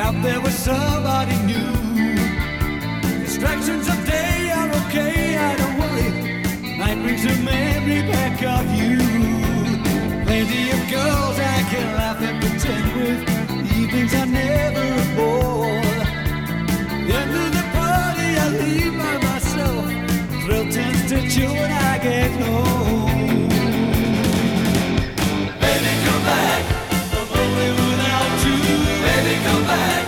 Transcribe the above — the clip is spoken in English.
out there with somebody new. Distractions of day are okay, I don't worry. Night brings a memory back of you. Plenty of girls I can laugh and pretend with. Evenings are never a bore. End of the party, I leave by myself. Thrill turns to chill when I get home. Baby, come back. I'm lonely without you. Baby, come back.